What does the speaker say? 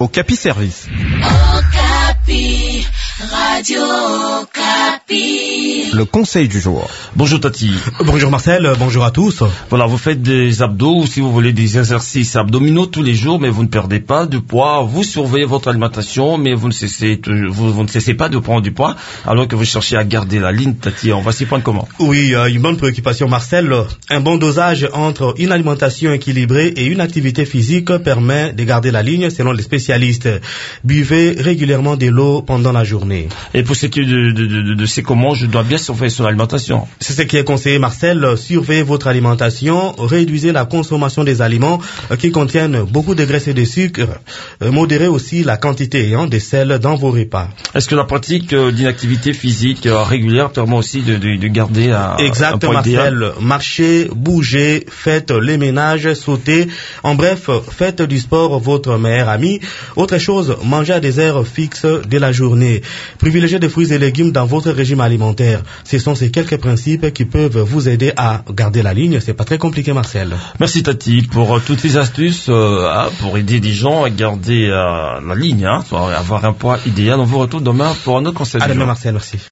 Okapi Service. Okapi, Radio Okapi. Le conseil du jour. Bonjour Tati. Bonjour Marcel, bonjour à tous. Voilà, vous faites des abdos ou si vous voulez des exercices abdominaux tous les jours, mais vous ne perdez pas de poids. Vous surveillez votre alimentation, mais vous ne cessez pas de prendre du poids, alors que vous cherchez à garder la ligne, Tati. On va s'y prendre comment? Oui, une bonne préoccupation Marcel. Un bon dosage entre une alimentation équilibrée et une activité physique permet de garder la ligne selon les spécialistes. Buvez régulièrement de l'eau pendant la journée. Et pour ce qui est de c'est comment je dois bien surveiller son alimentation. C'est ce qui est conseillé Marcel. Surveillez votre alimentation, réduisez la consommation des aliments qui contiennent beaucoup de graisse et de sucre. Modérez aussi la quantité de sel dans vos repas. Est-ce que la pratique d'une activité physique régulière permet aussi de garder un poids idéal? Marcel. Marchez, bougez, faites les ménages, sautez. En bref, faites du sport votre meilleur ami. Autre chose, mangez à des heures fixes de la journée. Privilégiez des fruits et légumes dans votre régime alimentaire. Ce sont ces quelques principes qui peuvent vous aider à garder la ligne. C'est pas très compliqué, Marcel. Merci Tati pour toutes les astuces pour aider des gens à garder la ligne, avoir un poids idéal. On vous retrouve demain pour un autre conseil. À demain, Marcel, merci.